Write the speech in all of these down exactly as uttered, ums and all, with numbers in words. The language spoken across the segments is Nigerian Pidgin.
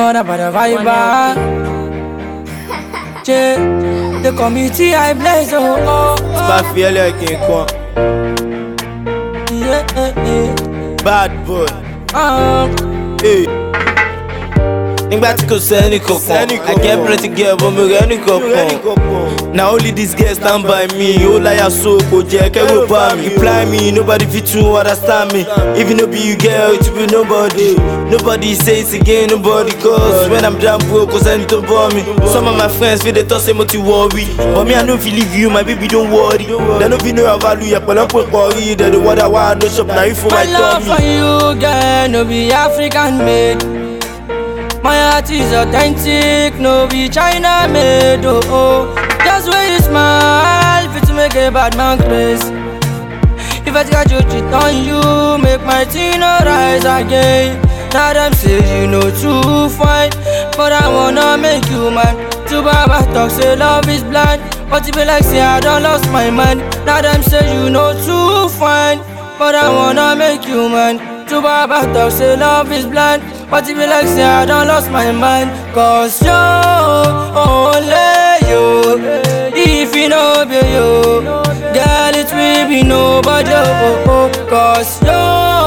wanna buy the vibe. Che, the committee I bless, oh, oh, It's my failure, King Kwan. yeah, yeah, yeah. Bad boy. Um, Hey. Nígbà tí kò sẹ́ni kankan, I get plenty girl but mi rẹ́ ní kankan. Na only this girl stand by me, ó láyà so kò jẹ́ kẹ́rù bá mi. Reply me, nobody fit to understand me. If you no be you girl, it will be nobody. Nobody say it again, nobody. Cause when I'm down broke, kò sẹ́ni tó bọ́ mi. Some of my friends feel they talk say mo ti worry, but me I no fit leave you, my baby don't worry. They no fit know your value, yẹpẹ̀ lọ́pọ̀ pọ̀rí. They the wonder why I no shop, na you for my my love for tummy. you, girl, no be African made. My heart is authentic, no be China made. Oh, oh. Just where you smile, fit to make a bad man craze. If I got you cheat on you, make my teen no rise again. Now them say you know too fine, but I wanna make you mine. To Baba talk say love is blind, but it be like say I don't lost my mind. Now them say you know too fine, but I wanna make you mine. To Baba talk say love is blind, but it be like say I don't lost my mind. Cause you, only you, if you know be you, girl it will be nobody. Oh, oh. Cause you,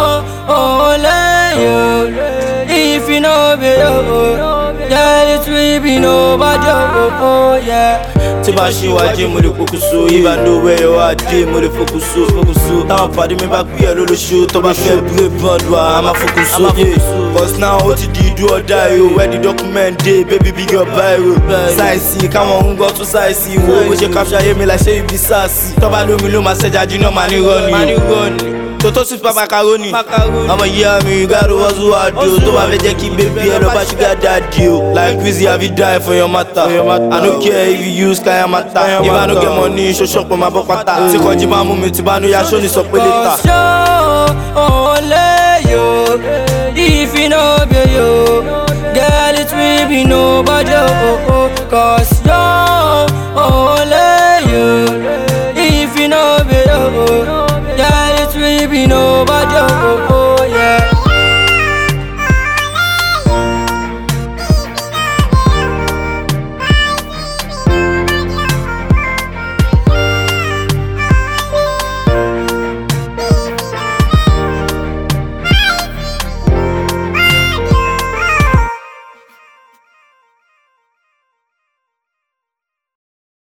only you, if you know be you, girl it will be nobody. Oh, oh, yeah. Tí bá ṣe wájú mo lè fokuso, even though where you are dé mo lè fokuso. Táwọn pàdé mi bá gbé ẹ lólóṣó, tó bá fẹ́ break bond wa, a máa fokuso. Cause now ó ti di do or die o, where the document dey, baby big your biro. Sáìsì káwọn ń gbọ́ tún sáìsì, wo bó ṣe capture ayé mi like ṣé ibi sáàsì. Tó bá lómi ló máa ṣẹ́jà junior máa ní rọ́ọ̀nì. Toto sweet pa macaroni, ọmọ ìyá mi you gotta hustle hard o. Tó bá fẹ́ jẹ́ kí baby ẹ lọ bá sugar daddy o. Like Quizzy have you die for your matter. I no care if you use kaya matter. If I no get money, ṣo ṣọ́pọ̀ máa bọ́ pátá. Tí kọjí máa mú mi tí bá nu ya ṣó ni sọ pé later. Cause you, only you, if you know be you, girl it will be nobody. Oh, oh. Cause you, only you, if you know be you, girl it will be nobody. Oh, oh.